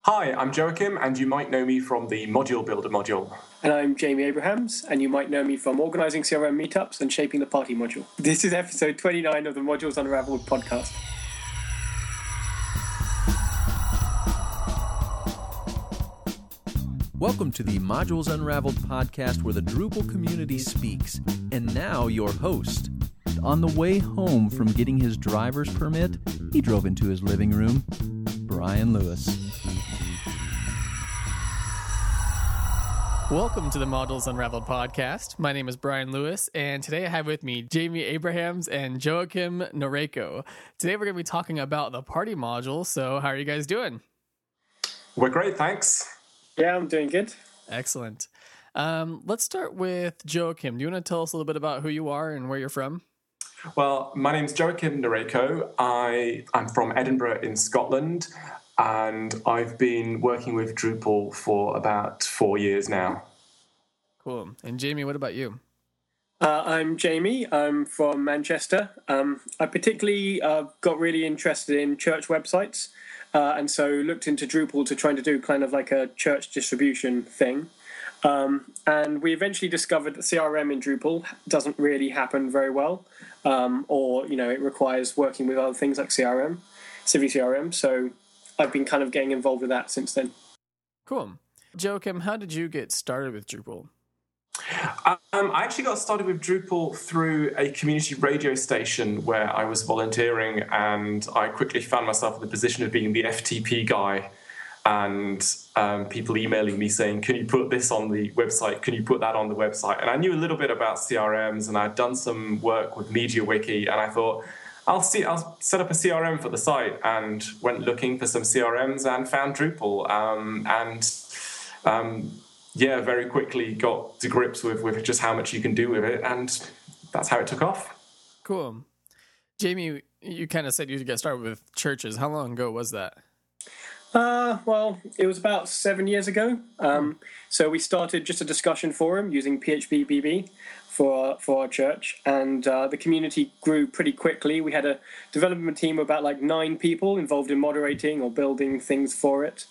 Hi, I'm Joachim, and you might know me from the Module Builder module. And I'm Jamie Abrahams, and you might know me from organising CRM meetups and shaping the party module. This is episode 29 of the Modules Unraveled podcast. Welcome to the Modules Unraveled podcast where the Drupal community speaks. And now your host. On the way home from getting his driver's permit, he drove into his living room, Brian Lewis. Welcome to the Modules Unraveled podcast. My name is Brian Lewis, and today I have with me Jamie Abrahams and Joachim Noreko. Today we're going to be talking about the party module, so how are you guys doing? We're great, thanks. Yeah, I'm doing good. Excellent. Let's start with Joachim. Do you want to tell us a little bit about who you are and where you're from? Well, my name's Joachim Noreko. I'm from Edinburgh in Scotland, and I've been working with Drupal for about 4 years now. Cool. And Jamie, what about you? I'm Jamie. I'm from Manchester. I particularly got really interested in church websites, and so looked into Drupal to trying to do kind of like a church distribution thing. And we eventually discovered that CRM in Drupal doesn't really happen very well, or it requires working with other things like CRM, Civi CRM. So I've been kind of getting involved with that since then. Cool. Joachim, how did you get started with Drupal? I actually got started with Drupal through a community radio station where I was volunteering, and I quickly found myself in the position of being the FTP guy, and people emailing me saying, can you put this on the website? Can you put that on the website? And I knew a little bit about CRMs, and I'd done some work with MediaWiki, and I thought, I'll set up a CRM for the site, and went looking for some CRMs and found Drupal, very quickly got to grips with just how much you can do with it, and that's how it took off. Cool. Jamie, you kind of said you got started with churches. How long ago was that? Well, it was about 7 years ago. So we started just a discussion forum using PHP for our church, and the community grew pretty quickly. We had a development team of about 9 people involved in moderating or building things for it.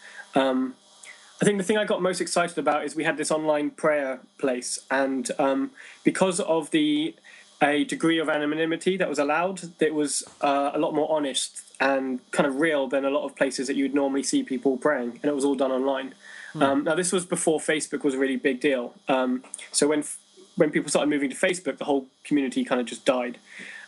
I think the thing I got most excited about is we had this online prayer place, and because of a degree of anonymity that was allowed, it was a lot more honest and kind of real than a lot of places that you'd normally see people praying, and it was all done online. Now, this was before Facebook was a really big deal. So when people started moving to Facebook, the whole community kind of just died.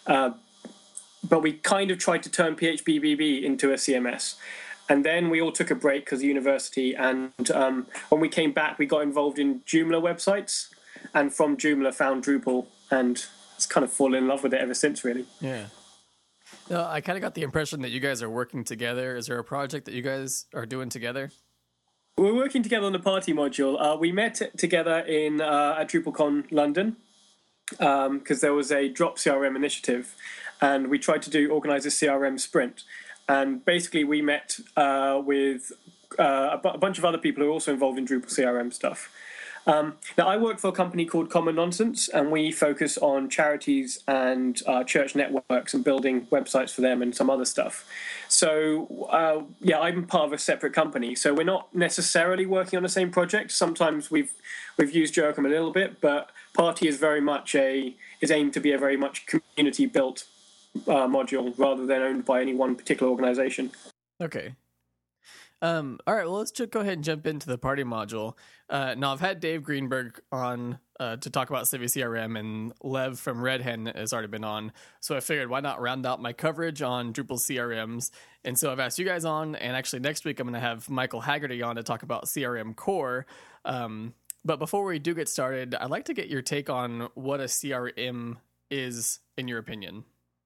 But we kind of tried to turn PHP into a CMS. And then we all took a break because of university, and when we came back, we got involved in Joomla websites, and from Joomla found Drupal, and it's kind of fallen in love with it ever since, really. Yeah. No, I kind of got the impression that you guys are working together. Is there a project that you guys are doing together? We're working together on the party module. We met together at DrupalCon London because there was a Drop CRM initiative, and we tried to organise a CRM sprint. And basically, we met with a bunch of other people who are also involved in Drupal CRM stuff. Now, I work for a company called Common Nonsense, and we focus on charities and church networks and building websites for them and some other stuff. So, I'm part of a separate company. So we're not necessarily working on the same project. Sometimes we've used Joachim a little bit, but Party is very much is aimed to be a very much community-built module rather than owned by any one particular organization. Okay. All right, well, let's just go ahead and jump into the party module. Now, I've had Dave Greenberg on to talk about Civi CRM, and Lev from Red Hen has already been on. So I figured, why not round out my coverage on Drupal CRMs? And so I've asked you guys on, and actually next week I'm going to have Michael Haggerty on to talk about CRM Core. But before we do get started, I'd like to get your take on what a CRM is, in your opinion.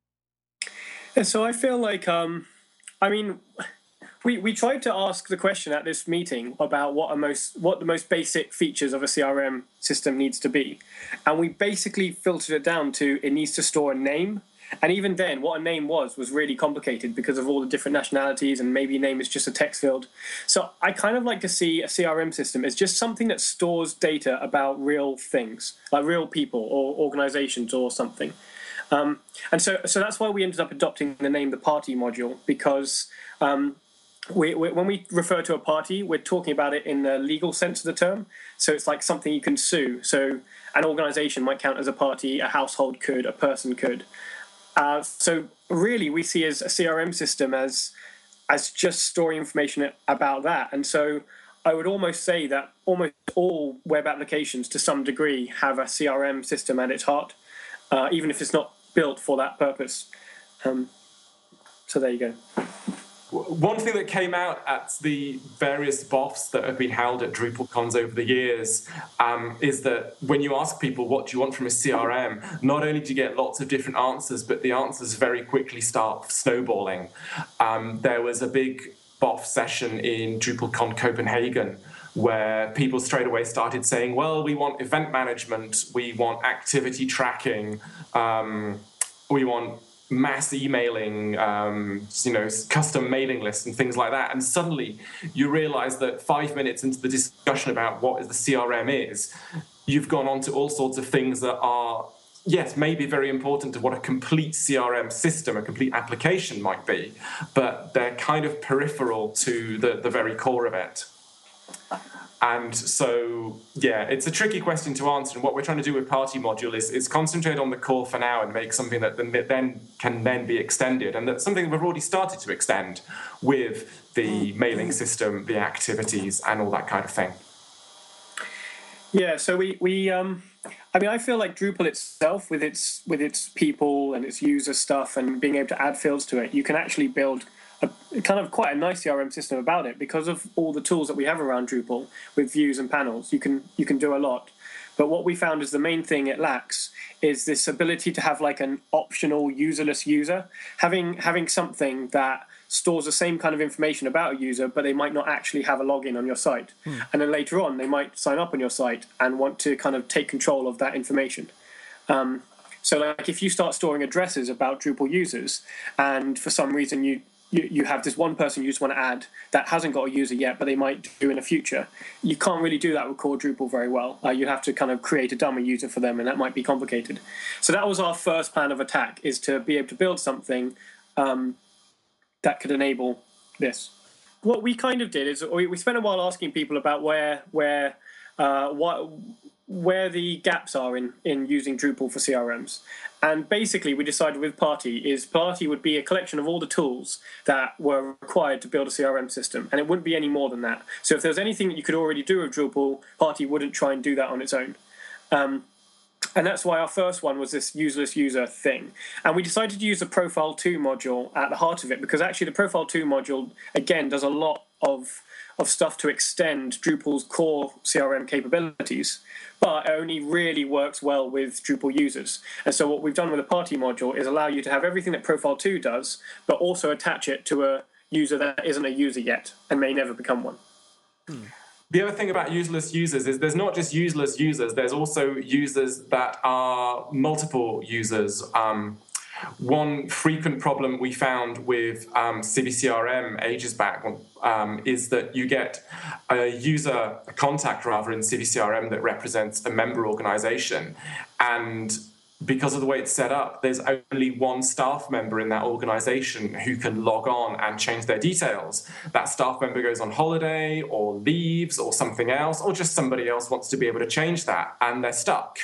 So I feel like, we tried to ask the question at this meeting about what the most basic features of a CRM system needs to be, and we basically filtered it down to it needs to store a name. And even then, what a name was really complicated because of all the different nationalities, and maybe a name is just a text field. So I kind of like to see a CRM system as just something that stores data about real things, like real people or organizations or something. And so that's why we ended up adopting the name the Party module, because when we refer to a party, we're talking about it in the legal sense of the term. So it's like something you can sue. So an organization might count as a party, a household could, a person could. So really, we see as a CRM system as just storing information about that. And so I would almost say that almost all web applications, to some degree, have a CRM system at its heart, even if it's not built for that purpose. So there you go. One thing that came out at the various BOFs that have been held at DrupalCons over the years is that when you ask people what do you want from a CRM, not only do you get lots of different answers, but the answers very quickly start snowballing. There was a big BOF session in DrupalCon Copenhagen where people straight away started saying, well, we want event management, we want activity tracking, we want mass emailing, custom mailing lists and things like that. And suddenly you realize that 5 minutes into the discussion about what the CRM is, you've gone on to all sorts of things that are, yes, maybe very important to what a complete CRM system, a complete application might be, but they're kind of peripheral to the very core of it. And so, yeah, it's a tricky question to answer. And what we're trying to do with Party Module is concentrate on the core for now and make something that then can be extended. And that's something we've already started to extend with the mailing system, the activities, and all that kind of thing. Yeah, so I feel like Drupal itself, with its people and its user stuff and being able to add fields to it, you can actually build kind of quite a nice CRM system about it because of all the tools that we have around Drupal with views and panels. You can do a lot. But what we found is the main thing it lacks is this ability to have like an optional userless user, having something that stores the same kind of information about a user, but they might not actually have a login on your site. And then later on, they might sign up on your site and want to kind of take control of that information. So like if you start storing addresses about Drupal users and for some reason you have this one person you just want to add that hasn't got a user yet, but they might do in the future. You can't really do that with core Drupal very well. You have to kind of create a dummy user for them, and that might be complicated. So that was our first plan of attack, is to be able to build something that could enable this. What we kind of did is we spent a while asking people about where the gaps are in using Drupal for CRMs. And basically we decided with Party would be a collection of all the tools that were required to build a CRM system, and it wouldn't be any more than that. So if there's anything that you could already do with Drupal, Party wouldn't try and do that on its own. And that's why our first one was this useless user thing. And we decided to use the Profile 2 module at the heart of it, because actually the Profile 2 module, again, does a lot of stuff to extend Drupal's core CRM capabilities, but it only really works well with Drupal users. And so what we've done with the Party module is allow you to have everything that Profile 2 does, but also attach it to a user that isn't a user yet and may never become one. The other thing about useless users is there's not just useless users, there's also users that are multiple users. One frequent problem we found with CiviCRM ages back is that you get a contact in CiviCRM that represents a member organization, and because of the way it's set up, there's only one staff member in that organization who can log on and change their details. That staff member goes on holiday or leaves or something else, or just somebody else wants to be able to change that, and they're stuck.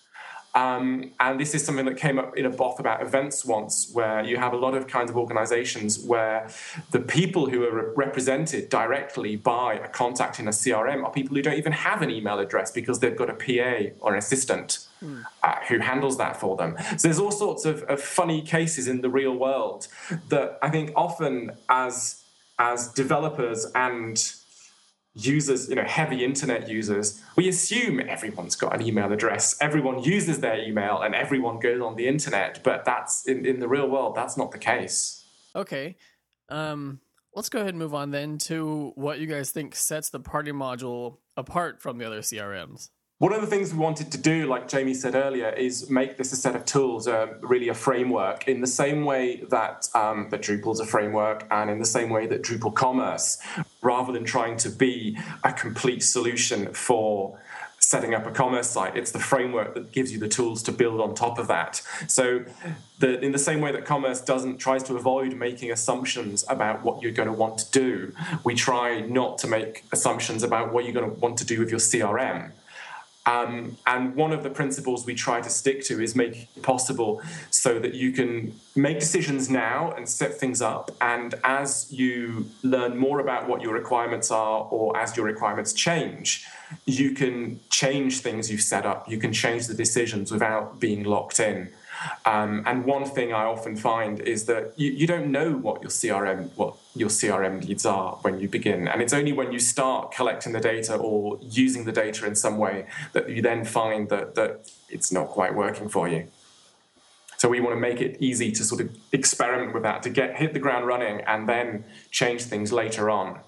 And this is something that came up in a BOF about events once, where you have a lot of kinds of organizations where the people who are represented directly by a contact in a CRM are people who don't even have an email address because they've got a PA or an assistant who handles that for them. So there's all sorts of funny cases in the real world that I think often as developers and users, heavy internet users, we assume everyone's got an email address, everyone uses their email, and everyone goes on the internet. But that's in the real world, that's not the case. Okay. Let's go ahead and move on then to what you guys think sets the Party module apart from the other CRMs. One of the things we wanted to do, like Jamie said earlier, is make this a set of tools, really a framework, in the same way that that Drupal's a framework, and in the same way that Drupal Commerce, rather than trying to be a complete solution for setting up a commerce site. It's the framework that gives you the tools to build on top of that. So in the same way that commerce tries to avoid making assumptions about what you're going to want to do, we try not to make assumptions about what you're going to want to do with your CRM. And one of the principles we try to stick to is make it possible so that you can make decisions now and set things up. And as you learn more about what your requirements are, or as your requirements change, you can change things you've set up. You can change the decisions without being locked in. And one thing I often find is that you don't know what your CRM needs are when you begin, and it's only when you start collecting the data or using the data in some way that you then find that it's not quite working for you. So we want to make it easy to sort of experiment with that, to hit the ground running, and then change things later on.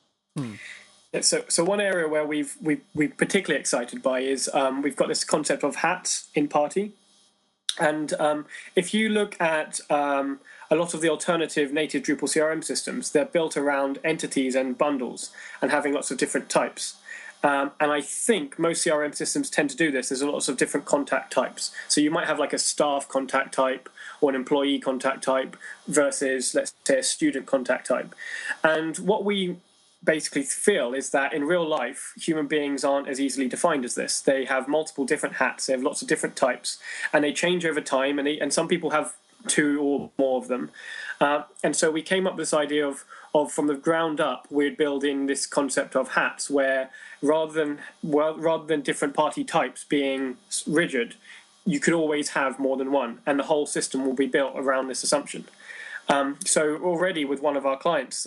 So one area where we're particularly excited by is we've got this concept of hats in Party. And if you look at a lot of the alternative native Drupal CRM systems, they're built around entities and bundles and having lots of different types. And I think most CRM systems tend to do this. There's lots of different contact types. So you might have like a staff contact type or an employee contact type versus, let's say, a student contact type. And what we basically feel is that in real life, human beings aren't as easily defined as this. They have multiple different hats, they have lots of different types, and they change over time, and some people have two or more of them. And so we came up with this idea of from the ground up, we'd build in this concept of hats, where rather than different party types being rigid, you could always have more than one, and the whole system will be built around this assumption. So already with one of our clients,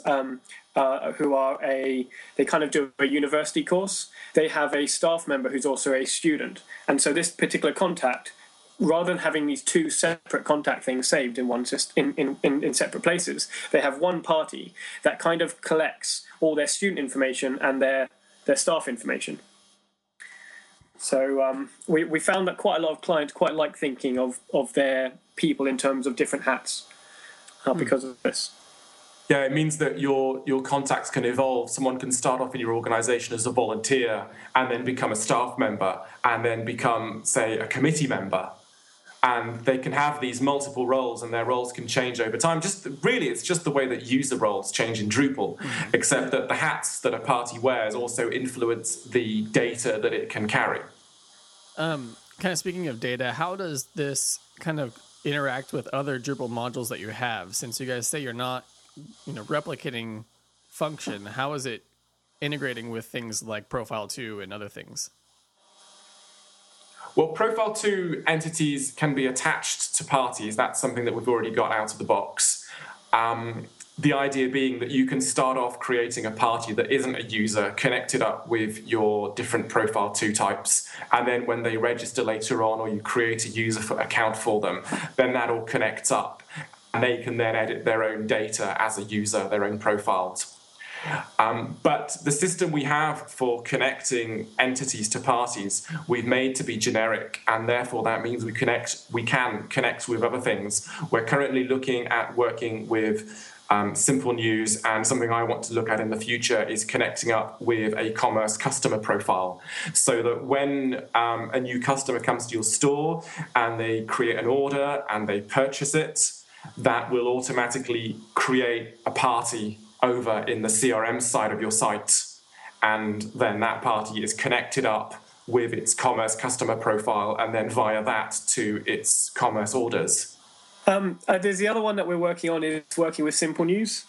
they kind of do a university course, they have a staff member who's also a student. And so this particular contact, rather than having these two separate contact things saved in one system, in separate places, they have one party that kind of collects all their student information and their staff information. So we found that quite a lot of clients quite like thinking of their people in terms of different hats because of this. Yeah, it means that your contacts can evolve. Someone can start off in your organization as a volunteer and then become a staff member and then become, say, a committee member. And they can have these multiple roles, and their roles can change over time. It's just the way that user roles change in Drupal, except that the hats that a party wears also influence the data that it can carry. Kind of speaking of data, how does this kind of interact with other Drupal modules that you have? Since you guys say you're not replicating function, how is it integrating with things like Profile 2 and other things? Well, Profile 2 entities can be attached to parties. That's something that we've already got out of the box. The idea being that you can start off creating a party that isn't a user, connect it up with your different Profile 2 types, and then when they register later on, or you create a user account for them, then that all connects up, and they can then edit their own data as a user, their own profiles. But the system we have for connecting entities to parties, we've made to be generic, and therefore that means we can connect with other things. We're currently looking at working with Simple News, and something I want to look at in the future is connecting up with a commerce customer profile, so that when a new customer comes to your store and they create an order and they purchase it, that will automatically create a party over in the CRM side of your site, and then that party is connected up with its commerce customer profile, and then via that to its commerce orders. There's the other one that we're working on, is working with Simple News.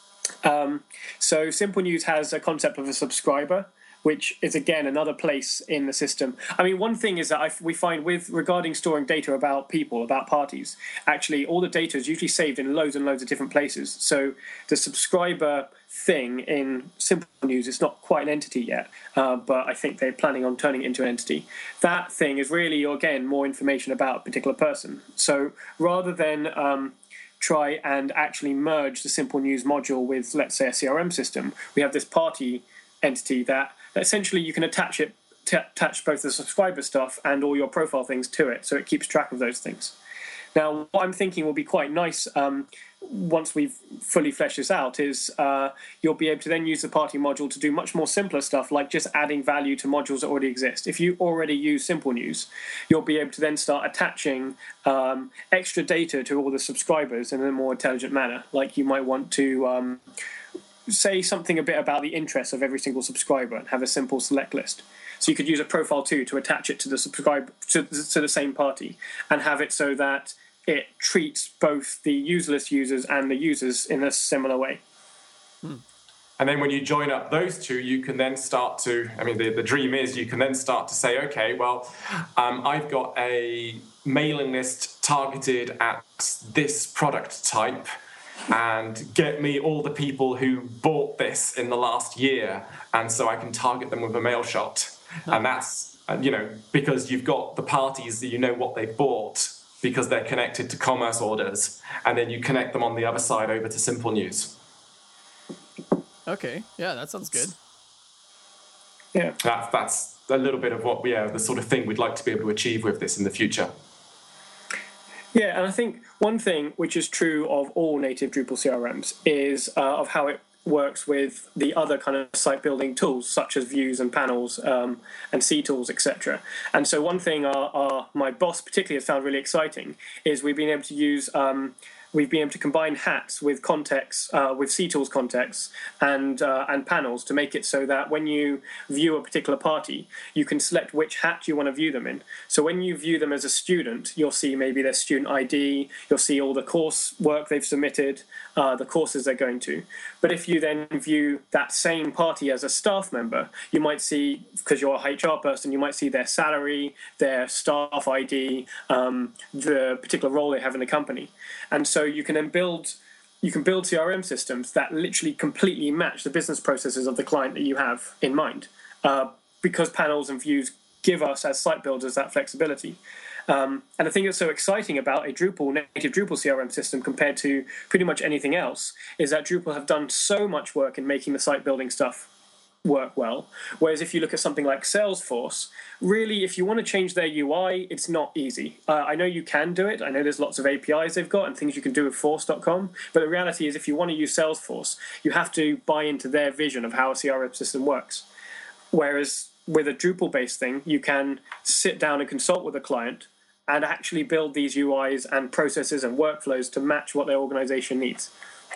So Simple News has a concept of a subscriber, which is, again, another place in the system. I mean, one thing is that we find regarding storing data about people, about parties, actually all the data is usually saved in loads and loads of different places. So the subscriber thing in Simple News is not quite an entity yet, but I think they're planning on turning it into an entity. That thing is really, again, more information about a particular person. So rather than try and actually merge the Simple News module with, let's say, a CRM system, we have this party entity that essentially you can attach both the subscriber stuff and all your profile things to it, so it keeps track of those things. Now, what I'm thinking will be quite nice once we've fully fleshed this out, is you'll be able to then use the party module to do much more simpler stuff, like just adding value to modules that already exist. If you already use Simple News, you'll be able to then start attaching extra data to all the subscribers in a more intelligent manner. Like you might want to say something a bit about the interests of every single subscriber and have a simple select list. So you could use a profile too to attach it to the subscribe to the same party, and have it so that it treats both the userless users and the users in a similar way. And then when you join up those two, you can then start to, I mean, the dream is you can then start to say, okay, well, I've got a mailing list targeted at this product type, and get me all the people who bought this in the last year, and so I can target them with a mail shot. And that's, because you've got the parties that you know what they've bought, because they're connected to commerce orders, and then you connect them on the other side over to Simple News. Okay, yeah, that sounds good. Yeah, That's a little bit of what the sort of thing we'd like to be able to achieve with this in the future. Yeah, and I think one thing which is true of all native Drupal CRMs is of how it works with the other kind of site building tools such as views and panels and CTools, etc. And so one thing my boss particularly has found really exciting is we've been able to combine hats with context, with CTools context and panels to make it so that when you view a particular party, you can select which hat you want to view them in. So when you view them as a student, you'll see maybe their student ID, you'll see all the course work they've submitted, the courses they're going to. But if you then view that same party as a staff member, you might see, because you're a HR person, you might see their salary, their staff ID, the particular role they have in the company. And so you can then build CRM systems that literally completely match the business processes of the client that you have in mind, because panels and views give us as site builders that flexibility. And the thing that's so exciting about a native Drupal CRM system compared to pretty much anything else is that Drupal have done so much work in making the site building stuff work well. Whereas if you look at something like Salesforce, really, if you want to change their UI, it's not easy. I know you can do it. I know there's lots of APIs they've got and things you can do with Force.com. But the reality is if you want to use Salesforce, you have to buy into their vision of how a CRM system works. Whereas with a Drupal-based thing, you can sit down and consult with a client and actually build these UIs and processes and workflows to match what their organization needs.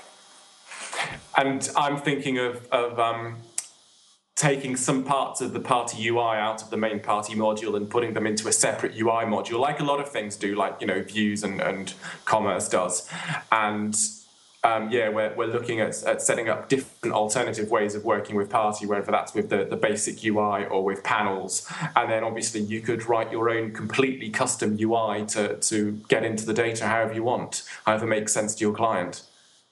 And I'm thinking of taking some parts of the party UI out of the main party module and putting them into a separate UI module, like a lot of things do, like views and commerce does. And we're looking at setting up different alternative ways of working with party, whether that's with the basic UI or with panels. And then obviously you could write your own completely custom UI to get into the data however you want, however makes sense to your client.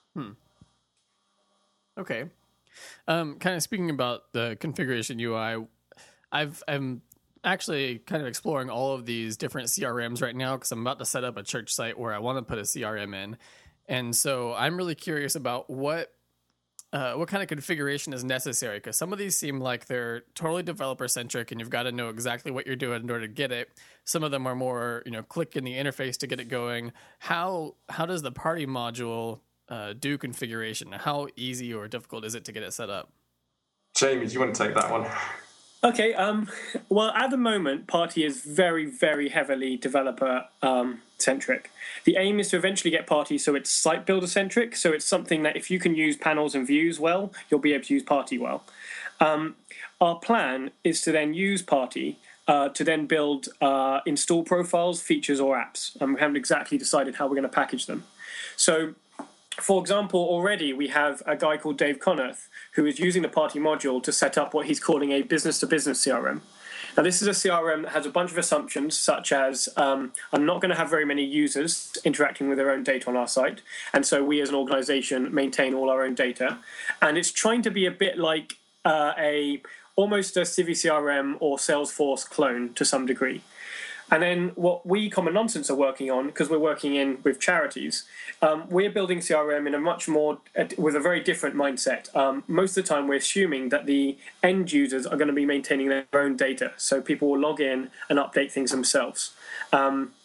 Okay. Kind of speaking about the configuration UI, I'm actually kind of exploring all of these different CRMs right now because I'm about to set up a church site where I want to put a CRM in. And so I'm really curious about what kind of configuration is necessary, because some of these seem like they're totally developer-centric and you've got to know exactly what you're doing in order to get it. Some of them are more, click in the interface to get it going. How does the party module do configuration? How easy or difficult is it to get it set up? Jamie, do you want to take that one? Okay. Well, at the moment, Party is very, very heavily developer centric. The aim is to eventually get Party so it's site builder centric. So it's something that if you can use panels and views well, you'll be able to use Party well. Our plan is to then use Party to then build install profiles, features, or apps. We haven't exactly decided how we're going to package them. So, for example, already we have a guy called Dave Connerth who is using the Party module to set up what he's calling a business-to-business CRM. Now, this is a CRM that has a bunch of assumptions, such as I'm not going to have very many users interacting with their own data on our site, and so we as an organization maintain all our own data. And it's trying to be a bit like almost a CiviCRM or Salesforce clone to some degree. And then what we, Common Nonsense, are working on, because we're working with charities, we're building CRM in a much more, with a very different mindset. Most of the time we're assuming that the end users are going to be maintaining their own data. So people will log in and update things themselves.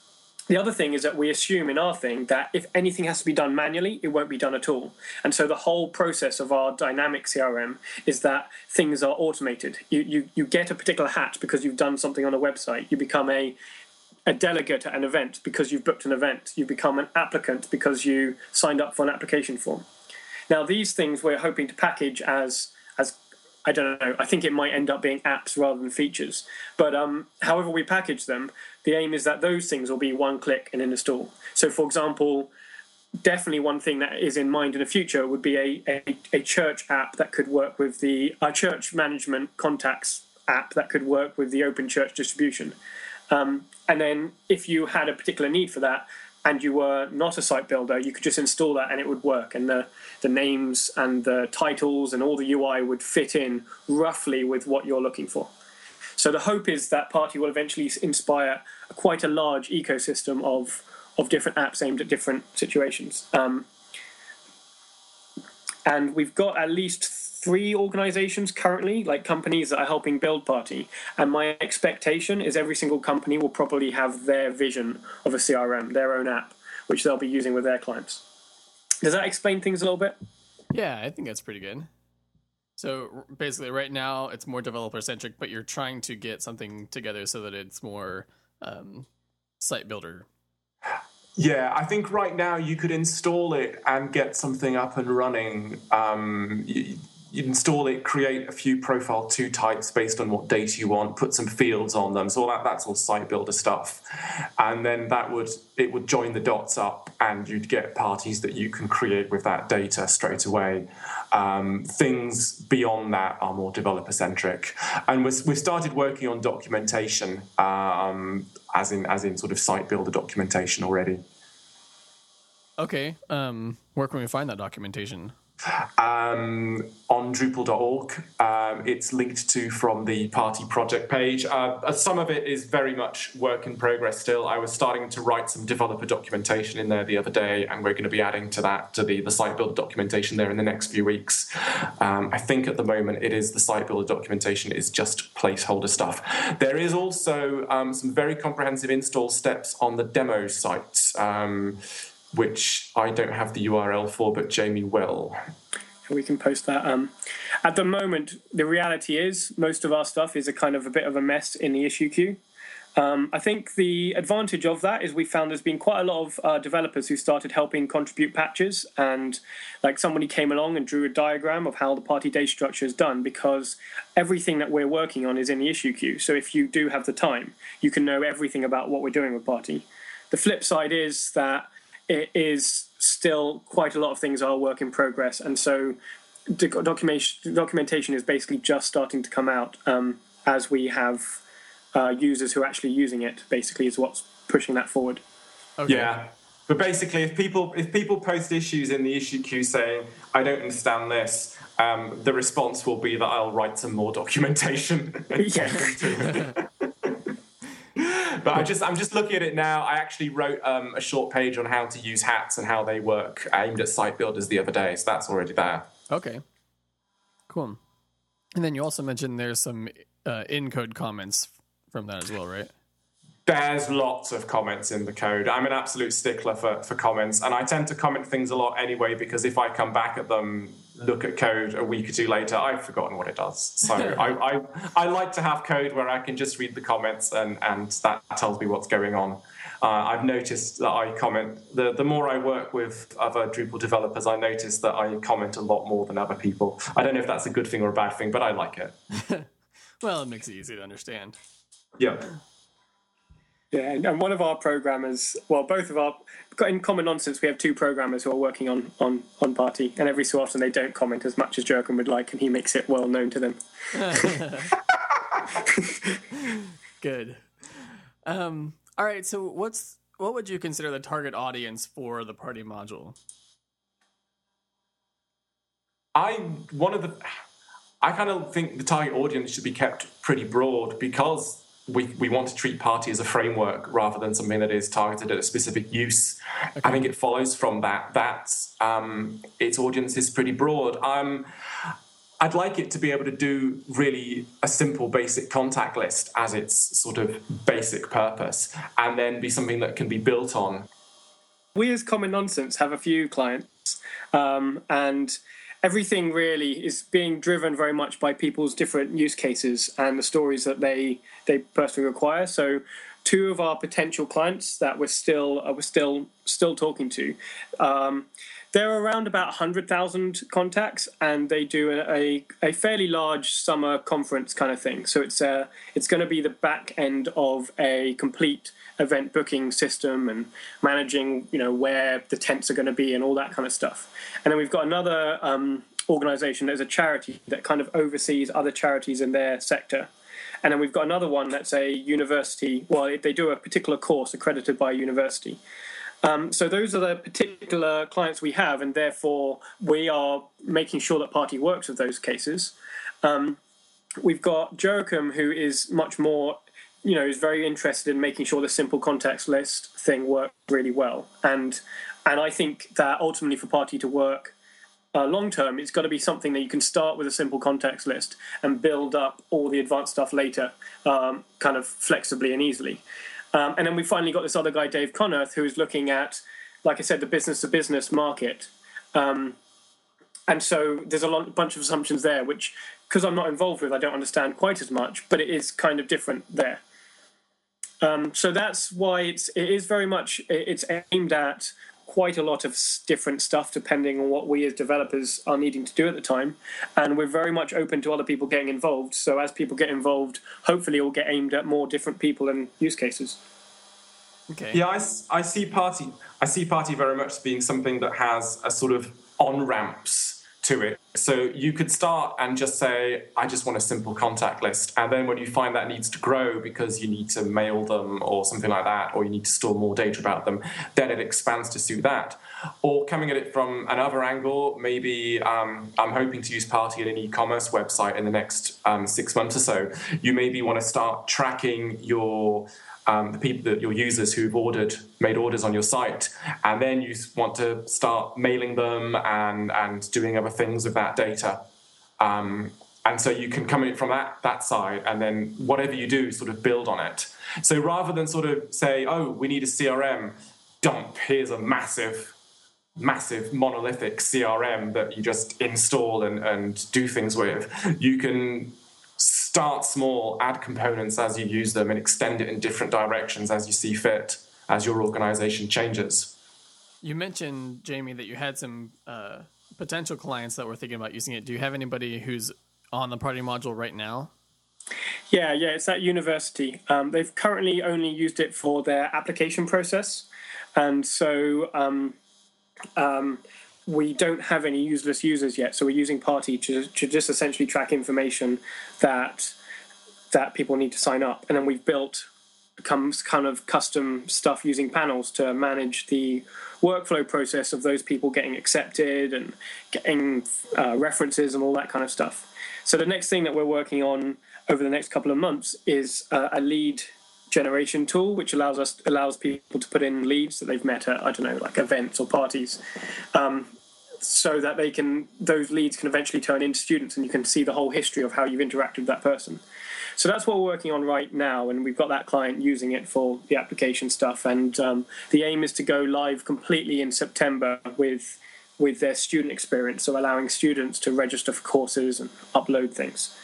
The other thing is that we assume in our thing that if anything has to be done manually, it won't be done at all. And so the whole process of our dynamic CRM is that things are automated. You get a particular hat because you've done something on a website. You become a delegate at an event because you've booked an event. You become an applicant because you signed up for an application form. Now, these things we're hoping to package as I don't know, I think it might end up being apps rather than features. But however we package them, the aim is that those things will be one click and install. So, for example, definitely one thing that is in mind in the future would be a church app that could work with our church management contacts app that could work with the open church distribution. And then if you had a particular need for that, and you were not a site builder, you could just install that and it would work. And the names and the titles and all the UI would fit in roughly with what you're looking for. So the hope is that Party will eventually inspire quite a large ecosystem of different apps aimed at different situations. And we've got at least 3 organizations currently, like companies that are helping build Party. And my expectation is every single company will probably have their vision of a CRM, their own app, which they'll be using with their clients. Does that explain things a little bit? Yeah, I think that's pretty good. So basically right now it's more developer centric, but you're trying to get something together so that it's more site builder. Yeah, I think right now you could install it and get something up and running. You install it, create a few profile 2 types based on what data you want, put some fields on them. So that's all site builder stuff. And then it would join the dots up and you'd get parties that you can create with that data straight away. Things beyond that are more developer centric. And we've started working on documentation, as in sort of site builder documentation already. Okay. Where can we find that documentation? On Drupal.org. It's linked to from the Party project page. Some of it is very much work in progress still. I was starting to write some developer documentation in there the other day, and we're going to be adding to that, to the site builder documentation there in the next few weeks. I think at the moment it is the site builder documentation is just placeholder stuff. There is also some very comprehensive install steps on the demo sites, which I don't have the URL for, but Jamie will. We can post that. At the moment, the reality is most of our stuff is a bit of a mess in the issue queue. I think the advantage of that is we found there's been quite a lot of developers who started helping contribute patches, and like somebody came along and drew a diagram of how the Party data structure is done, because everything that we're working on is in the issue queue. So if you do have the time, you can know everything about what we're doing with Party. The flip side is that it is still quite a lot of things are work in progress, and so documentation is basically just starting to come out as we have users who are actually using it. Basically, is what's pushing that forward. Okay. Yeah, but basically, if people post issues in the issue queue saying I don't understand this, the response will be that I'll write some more documentation. Yeah. But I'm just looking at it now. I actually wrote a short page on how to use hats and how they work aimed at site builders the other day, so that's already there. Okay, cool. And then you also mentioned there's some in-code comments from that as well, right? There's lots of comments in the code. I'm an absolute stickler for comments, and I tend to comment things a lot anyway, because if I come back at them, look at code a week or 2 later, I've forgotten what it does. So I like to have code where I can just read the comments and that tells me what's going on. I've noticed that I comment, the more I work with other Drupal developers, I notice that I comment a lot more than other people. I don't know if that's a good thing or a bad thing, but I like it. Well, it makes it easy to understand. Yeah. Yeah, and one of our programmers, well, both of our, in Common Nonsense, we have 2 programmers who are working on Party, and every so often they don't comment as much as Jurgen would like, and he makes it well known to them. Good. All right, so what would you consider the target audience for the Party module? I kind of think the target audience should be kept pretty broad, because we want to treat Party as a framework rather than something that is targeted at a specific use. Okay. I think it follows from that its audience is pretty broad. I'd like it to be able to do really a simple basic contact list as its sort of basic purpose, and then be something that can be built on. We as Common Nonsense have a few clients, and everything really is being driven very much by people's different use cases and the stories that they personally require. So two of our potential clients that we're still talking to, they're around about 100,000 contacts, and they do a fairly large summer conference kind of thing. So it's going to be the back end of a complete event booking system and managing, where the tents are going to be and all that kind of stuff. And then we've got another organization that's a charity that kind of oversees other charities in their sector. And then we've got another one that's a university. Well, they do a particular course accredited by a university. So those are the particular clients we have, and therefore we are making sure that Party works with those cases. We've got Joachim, who is much more, is very interested in making sure the simple contacts list thing works really well. And I think that ultimately for Party to work long term, it's got to be something that you can start with a simple contacts list and build up all the advanced stuff later, kind of flexibly and easily. And then we finally got this other guy, Dave Connerth, who is looking at, like I said, the business-to-business market. And so there's a bunch of assumptions there, which, because I'm not involved with, I don't understand quite as much, but it is kind of different there. So that's why it is very much, it's aimed at quite a lot of different stuff depending on what we as developers are needing to do at the time, and we're very much open to other people getting involved. So as people get involved, hopefully it will get aimed at more different people and use cases. Okay. Yeah, I see Party very much being something that has a sort of on-ramps to it. So you could start and just say, I just want a simple contact list. And then when you find that needs to grow because you need to mail them or something like that, or you need to store more data about them, then it expands to suit that. Or coming at it from another angle, maybe I'm hoping to use Party in an e-commerce website in the next 6 months or so. You maybe want to start tracking the people, your users who've made orders on your site, and then you want to start mailing them and doing other things with that data. And so you can come in from that side, and then whatever you do, sort of build on it. So rather than sort of say, oh, we need a CRM, here's a massive monolithic CRM that you just install and do things with, you can start small, add components as you use them, and extend it in different directions as you see fit, as your organization changes. You mentioned, Jamie, that you had some potential clients that were thinking about using it. Do you have anybody who's on the Party module right now? Yeah, it's at university. They've currently only used it for their application process, and so we don't have any useless users yet, so we're using Party to just essentially track information that people need to sign up. And then we've built kind of custom stuff using panels to manage the workflow process of those people getting accepted and getting references and all that kind of stuff. So the next thing that we're working on over the next couple of months is a lead generation tool, which allows people to put in leads that they've met at, I don't know, like events or parties, so that those leads can eventually turn into students, and you can see the whole history of how you've interacted with that person. So that's what we're working on right now, and we've got that client using it for the application stuff. And the aim is to go live completely in September with their student experience, so allowing students to register for courses and upload things.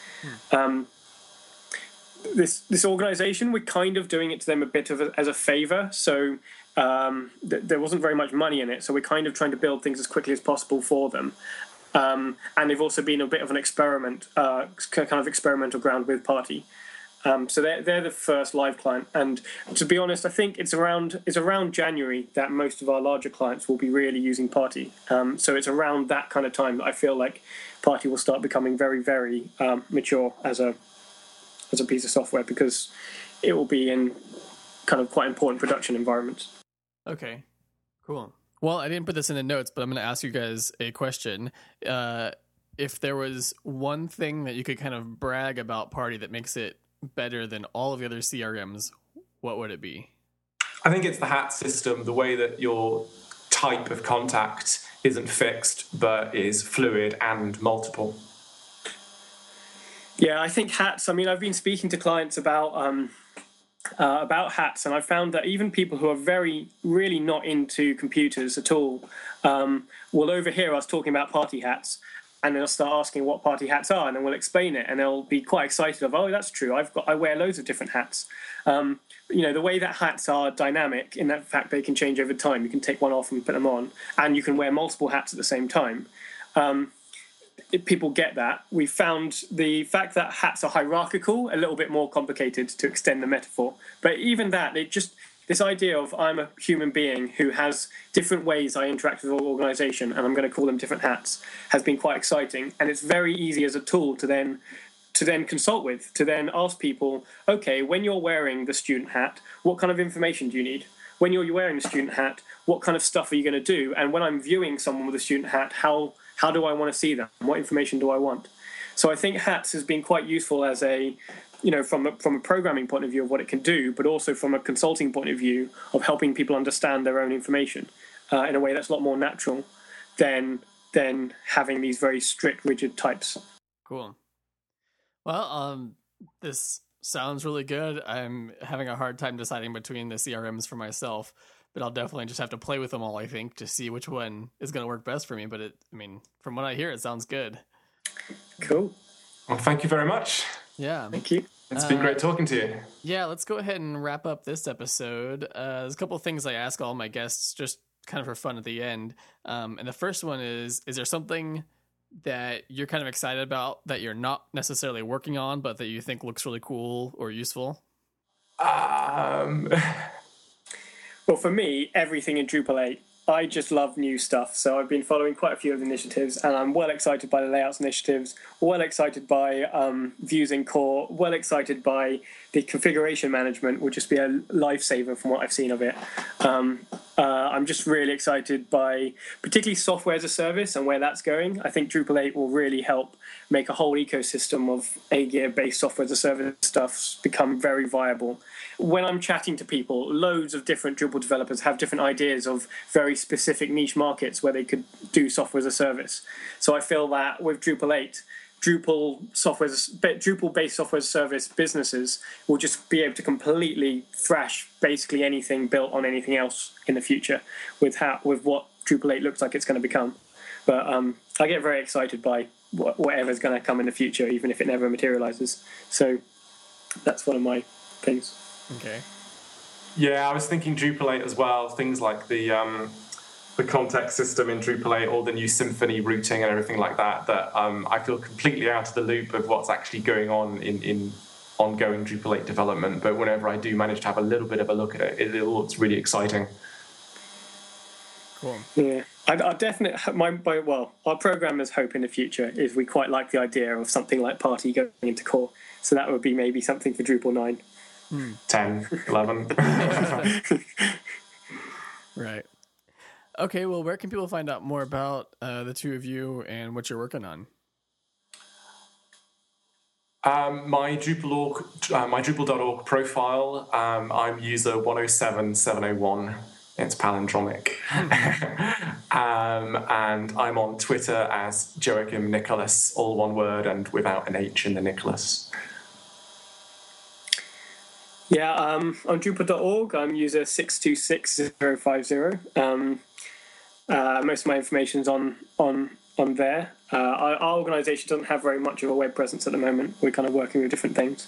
This organization, we're kind of doing it to them a bit as a favor. So there wasn't very much money in it, so we're kind of trying to build things as quickly as possible for them. And they've also been a bit of an experiment, kind of experimental ground with Party. So they're the first live client, and to be honest, I think it's around January that most of our larger clients will be really using Party. So it's around that kind of time that I feel like Party will start becoming very, very mature as a piece of software, because it will be in kind of quite important production environments. Okay, cool. Well, I didn't put this in the notes, but I'm going to ask you guys a question. If there was one thing that you could kind of brag about Party that makes it better than all of the other CRMs, what would it be? I think it's the hat system, the way that your type of contact isn't fixed, but is fluid and multiple. Yeah, I think hats. I mean, I've been speaking to clients about hats, and I've found that even people who are really not into computers at all will overhear us talking about party hats, and they'll start asking what party hats are, and then we'll explain it, and they'll be quite excited of, oh, that's true. I wear loads of different hats. The way that hats are dynamic in that fact they can change over time. You can take one off and put them on, and you can wear multiple hats at the same time. People get that. We found the fact that hats are hierarchical a little bit more complicated to extend the metaphor. But even that, this idea of I'm a human being who has different ways I interact with an organization, and I'm going to call them different hats, has been quite exciting. And it's very easy as a tool to then consult with, to then ask people, okay, when you're wearing the student hat, what kind of information do you need? When you're wearing the student hat, what kind of stuff are you going to do? And when I'm viewing someone with a student hat, how do I want to see them? What information do I want? So I think hats has been quite useful as from a programming point of view of what it can do, but also from a consulting point of view of helping people understand their own information in a way that's a lot more natural than having these very strict, rigid types. Cool. Well, this sounds really good. I'm having a hard time deciding between the CRMs for myself, but I'll definitely just have to play with them all, I think, to see which one is going to work best for me. But from what I hear, it sounds good. Cool. Well, thank you very much. Yeah. Thank you. It's been great talking to you. Yeah, let's go ahead and wrap up this episode. There's a couple of things I ask all my guests just kind of for fun at the end. And the first one is there something that you're kind of excited about that you're not necessarily working on, but that you think looks really cool or useful? Well, for me, everything in Drupal 8, I just love new stuff. So I've been following quite a few of the initiatives, and I'm well excited by the layouts initiatives, well excited by views in core, well excited by the configuration management, will just be a lifesaver from what I've seen of it. I'm just really excited by particularly software as a service and where that's going. I think Drupal 8 will really help make a whole ecosystem of A-gear-based software as a service stuff become very viable. When I'm chatting to people, loads of different Drupal developers have different ideas of very specific niche markets where they could do software as a service. So I feel that with Drupal 8, Drupal-based software as a service businesses will just be able to completely thrash basically anything built on anything else in the future with what Drupal 8 looks like it's going to become. But I get very excited by whatever's going to come in the future, even if it never materializes. So that's one of my things. Okay. Yeah, I was thinking Drupal 8 as well. Things like the context system in Drupal 8, all the new Symfony routing and everything like that, I feel completely out of the loop of what's actually going on in ongoing Drupal 8 development. But whenever I do manage to have a little bit of a look at it, it looks really exciting. Cool. Yeah. I definitely, our programmer's hope in the future is we quite like the idea of something like Party going into core. So that would be maybe something for Drupal 9. 10, 11. Right. Okay, well, where can people find out more about the two of you and what you're working on? My Drupal.org profile, I'm user 107701. It's palindromic. And I'm on Twitter as Joachim Nicholas, all one word and without an H in the Nicholas. Yeah, on Drupal.org, I'm user 626050. Most of my information's on there. Our organisation doesn't have very much of a web presence at the moment. We're kind of working with different things.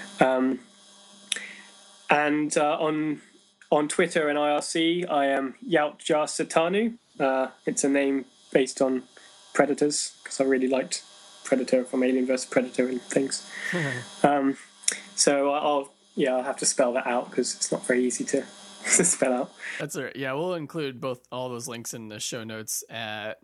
And on Twitter and IRC, I am Yautja Satanu. It's a name based on Predators, because I really liked Predator from Alien vs. Predator and things. So I'll have to spell that out because it's not very easy to spell out. That's all right. Yeah, we'll include all those links in the show notes at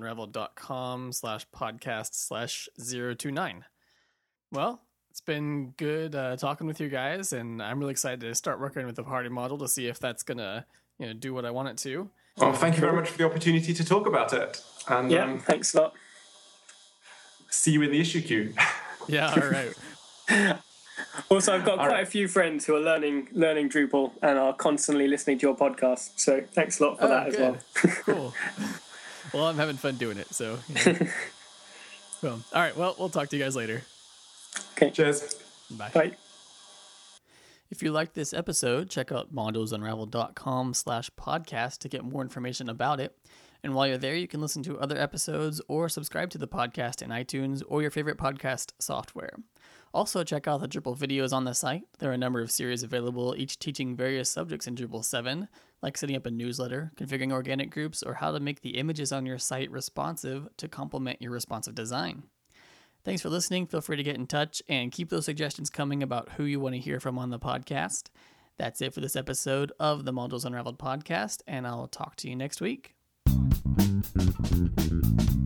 modulsunraveled.com/podcast/029. Well, it's been good talking with you guys, and I'm really excited to start working with the party module to see if that's going to do what I want it to. Well, thank you very much for the opportunity to talk about it. And thanks a lot. See you in the issue queue. Yeah, all right. Also, I've got quite a few friends who are learning Drupal and are constantly listening to your podcast. So thanks a lot for that as well. Cool. Well, I'm having fun doing it. So, Well, all right. Well, we'll talk to you guys later. Okay. Cheers. Bye. Bye. If you liked this episode, check out modulesunraveled.com/podcast to get more information about it. And while you're there, you can listen to other episodes or subscribe to the podcast in iTunes or your favorite podcast software. Also, check out the Drupal videos on the site. There are a number of series available, each teaching various subjects in Drupal 7, like setting up a newsletter, configuring organic groups, or how to make the images on your site responsive to complement your responsive design. Thanks for listening. Feel free to get in touch and keep those suggestions coming about who you want to hear from on the podcast. That's it for this episode of the Modules Unraveled podcast, and I'll talk to you next week.